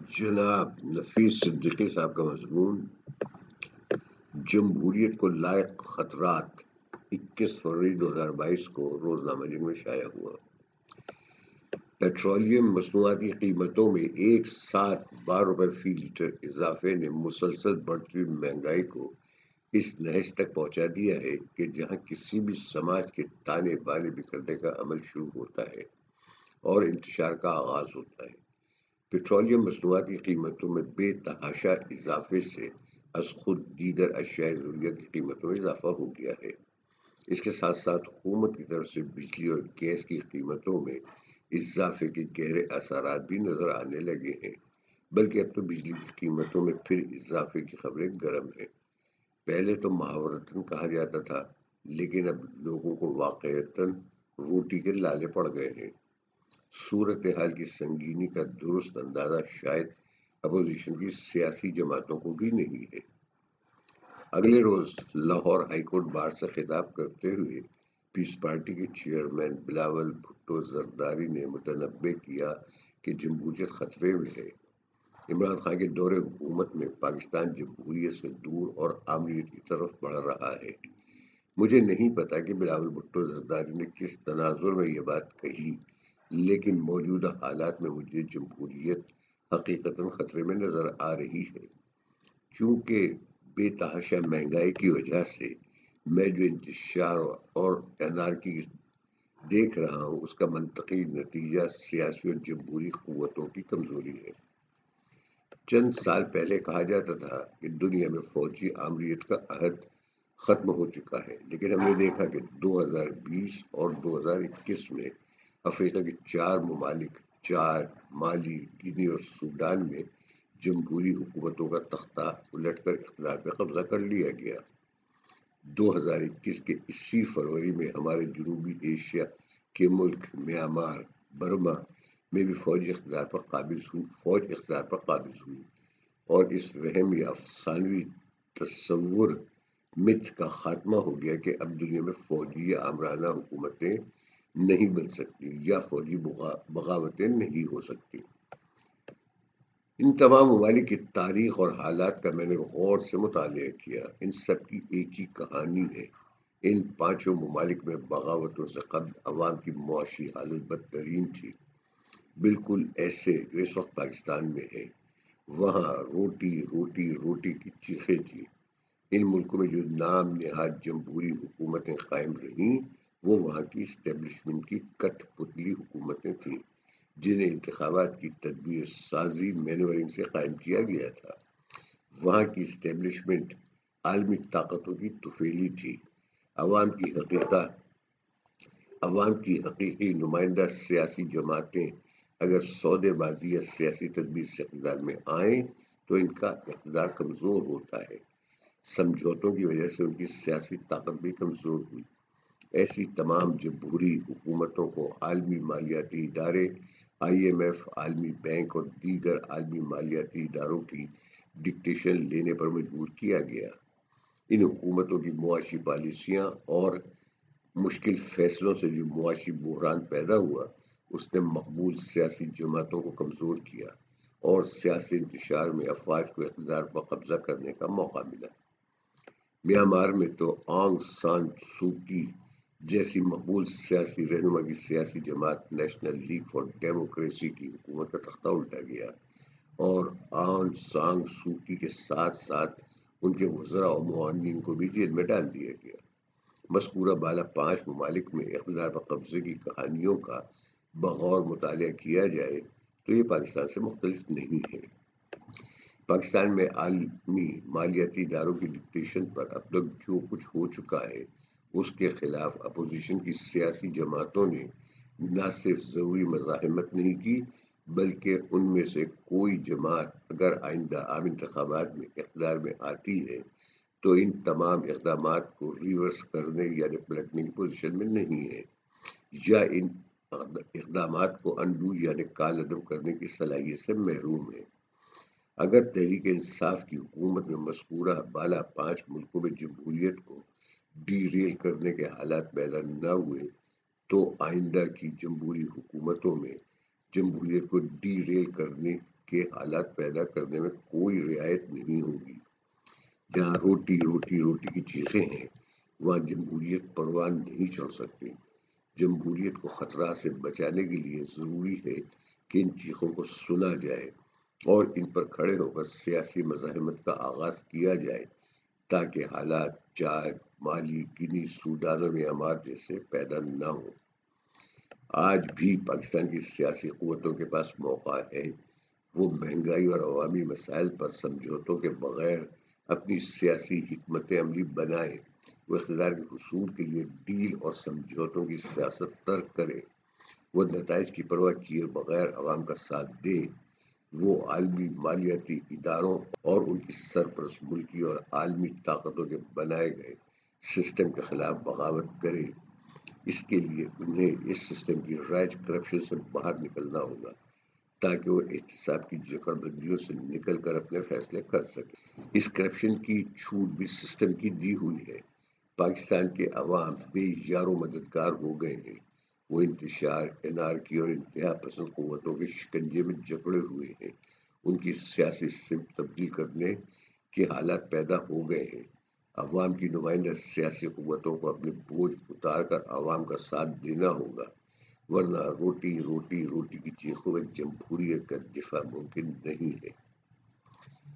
جناب نفیس صدیقی صاحب کا مضمون جمہوریت کو لائق خطرات 21 فروری 2022 کو روزنامہ جنگ میں شائع ہوا۔ پیٹرولیم مصنوعات کی قیمتوں میں ایک ساتھ 12 روپے فی لیٹر اضافے نے مسلسل بڑھتی ہوئی مہنگائی کو اس نہج تک پہنچا دیا ہے کہ جہاں کسی بھی سماج کے تانے بانے بکھرنے کا عمل شروع ہوتا ہے اور انتشار کا آغاز ہوتا ہے۔ پیٹرولیم مصنوعات کی قیمتوں میں بے تحاشا اضافے سے از خود دیگر اشیاء ضروریات کی قیمتوں میں اضافہ ہو گیا ہے۔ اس کے ساتھ ساتھ حکومت کی طرف سے بجلی اور گیس کی قیمتوں میں اضافے کے گہرے اثرات بھی نظر آنے لگے ہیں، بلکہ اب تو بجلی کی قیمتوں میں پھر اضافے کی خبریں گرم ہیں۔ پہلے تو محاورتاً کہا جاتا تھا، لیکن اب لوگوں کو واقعتاً روٹی کے لالے پڑ گئے ہیں۔ صورتحال کی سنگینی کا درست اندازہ شاید اپوزیشن کی سیاسی جماعتوں کو بھی نہیں ہے۔ اگلے روز لاہور ہائی کورٹ بار سے خطاب کرتے ہوئے پیس پارٹی کے چیئرمین بلاول بھٹو زرداری نے متنبع کیا کہ جمہوریت خطرے میں ہے۔ عمران خان کے دور حکومت میں پاکستان جمہوریت سے دور اور آمریت کی طرف بڑھ رہا ہے۔ مجھے نہیں پتا کہ بلاول بھٹو زرداری نے کس تناظر میں یہ بات کہی، لیکن موجودہ حالات میں مجھے جمہوریت حقیقتاً خطرے میں نظر آ رہی ہے، کیونکہ بے تحاشا مہنگائی کی وجہ سے میں جو انتشار اور انارکی دیکھ رہا ہوں اس کا منطقی نتیجہ سیاسی اور جمہوری قوتوں کی کمزوری ہے۔ چند سال پہلے کہا جاتا تھا کہ دنیا میں فوجی آمریت کا عہد ختم ہو چکا ہے، لیکن ہم نے دیکھا کہ 2020 اور 2021 میں افریقہ کے 4 ممالک چاد، مالی، گینی اور سوڈان میں جمہوری حکومتوں کا تختہ الٹ کر اقتدار پہ قبضہ کر لیا گیا۔ 2021 کے 20 فروری میں ہمارے جنوبی ایشیا کے ملک میانمار، برما میں بھی فوج اقتدار پر قابض ہوئی اور اس وہم یا افسانوی تصور مت کا خاتمہ ہو گیا کہ اب دنیا میں فوجی یا آمرانہ حکومتیں نہیں بن سکتی یا فوجی بغاوتیں نہیں ہو سکتی۔ ان تمام ممالک کی تاریخ اور حالات کا میں نے غور سے مطالعہ کیا۔ ان سب کی ایک ہی کہانی ہے۔ ان 5 ممالک میں بغاوتوں سے قبل عوام کی معاشی حالت بدترین تھی، بالکل ایسے جو اس وقت پاکستان میں ہے۔ وہاں روٹی روٹی روٹی کی چیخیں تھیں۔ ان ملکوں میں جو نام نہاد جمہوری حکومتیں قائم رہیں وہ وہاں کی اسٹیبلشمنٹ کی کٹ پتلی حکومتیں تھیں، جنہیں انتخابات کی تدبیر سازی مینورنگ سے قائم کیا گیا تھا۔ وہاں کی اسٹیبلشمنٹ عالمی طاقتوں کی طفیلی تھی۔ عوام کی حقیقی نمائندہ سیاسی جماعتیں اگر سودے بازی یا سیاسی تدبیر سے اقتدار میں آئیں تو ان کا اقتدار کمزور ہوتا ہے۔ سمجھوتوں کی وجہ سے ان کی سیاسی طاقت بھی کمزور ہوئی۔ ایسی تمام جمہوری حکومتوں کو عالمی مالیاتی ادارے، IMF، عالمی بینک اور دیگر عالمی مالیاتی اداروں کی ڈکٹیشن لینے پر مجبور کیا گیا۔ ان حکومتوں کی معاشی پالیسیاں اور مشکل فیصلوں سے جو معاشی بحران پیدا ہوا، اس نے مقبول سیاسی جماعتوں کو کمزور کیا اور سیاسی انتشار میں افواج کو اقتدار پر قبضہ کرنے کا موقع ملا۔ میانمار میں تو آنگ سان سو کی جیسی مقبول سیاسی رہنما کی سیاسی جماعت نیشنل لیگ فار ڈیموکریسی کی حکومت کا تختہ الٹا گیا اور آنگ سان سو کی کے ساتھ ساتھ ان کے وزراء و معاونین کو بھی جیل میں ڈال دیا گیا۔ مذکورہ بالا 5 ممالک میں اقتدار پر قبضے کی کہانیوں کا بغور مطالعہ کیا جائے تو یہ پاکستان سے مختلف نہیں ہے۔ پاکستان میں عالمی مالیاتی اداروں کی ڈکٹیشن پر اب تک جو کچھ ہو چکا ہے اس کے خلاف اپوزیشن کی سیاسی جماعتوں نے نہ صرف ضروری مزاحمت نہیں کی، بلکہ ان میں سے کوئی جماعت اگر آئندہ عام انتخابات میں اقتدار میں آتی ہے تو ان تمام اقدامات کو ریورس کرنے یعنی پلٹنے کی پوزیشن میں نہیں ہے، یا ان اقدامات کو انڈو یعنی کالعدم کرنے کی صلاحیت سے محروم ہے۔ اگر تحریک انصاف کی حکومت میں مذکورہ بالا 5 ملکوں میں جمہوریت کو ڈی ریل کرنے کے حالات پیدا نہ ہوئے تو آئندہ کی جمہوری حکومتوں میں جمہوریت کو ڈی ریل کرنے کے حالات پیدا کرنے میں کوئی رعایت نہیں ہوگی۔ جہاں روٹی روٹی روٹی کی چیخیں ہیں وہاں جمہوریت پروان نہیں چڑھ سکتی۔ جمہوریت کو خطرات سے بچانے کے لیے ضروری ہے کہ ان چیخوں کو سنا جائے اور ان پر کھڑے ہو کر سیاسی مزاحمت کا آغاز کیا جائے تاکہ حالات چاد، مالی، گنی، سوڈان اور میانمار جیسے پیدا نہ ہوں۔ آج بھی پاکستان کی سیاسی قوتوں کے پاس موقع ہے، وہ مہنگائی اور عوامی مسائل پر سمجھوتوں کے بغیر اپنی سیاسی حکمت عملی بنائے، وہ اقتدار کے حصول کے لیے ڈیل اور سمجھوتوں کی سیاست ترک کرے، وہ نتائج کی پرواہ کیے بغیر عوام کا ساتھ دے، وہ عالمی مالیاتی اداروں اور ان کی سرپرست ملکی اور عالمی طاقتوں کے بنائے گئے سسٹم کے خلاف بغاوت کرے۔ اس کے لیے انہیں اس سسٹم کی رائج کرپشن سے باہر نکلنا ہوگا تاکہ وہ احتساب کی جکڑ بندیوں سے نکل کر اپنے فیصلے کر سکے۔ اس کرپشن کی چھوٹ بھی سسٹم کی دی ہوئی ہے۔ پاکستان کے عوام بے یار و مددگار ہو گئے ہیں، وہ انتشار، انارکی اور انتہا پسند قوتوں کے شکنجے میں جکڑے ہوئے ہیں، ان کی سیاسی سمت تبدیل کرنے کے حالات پیدا ہو گئے ہیں۔ عوام کی نمائندہ سیاسی قوتوں کو اپنے بوجھ اتار کر عوام کا ساتھ دینا ہوگا، ورنہ روٹی روٹی روٹی کی چیخوں میں جمہوریت کا دفاع ممکن نہیں ہے۔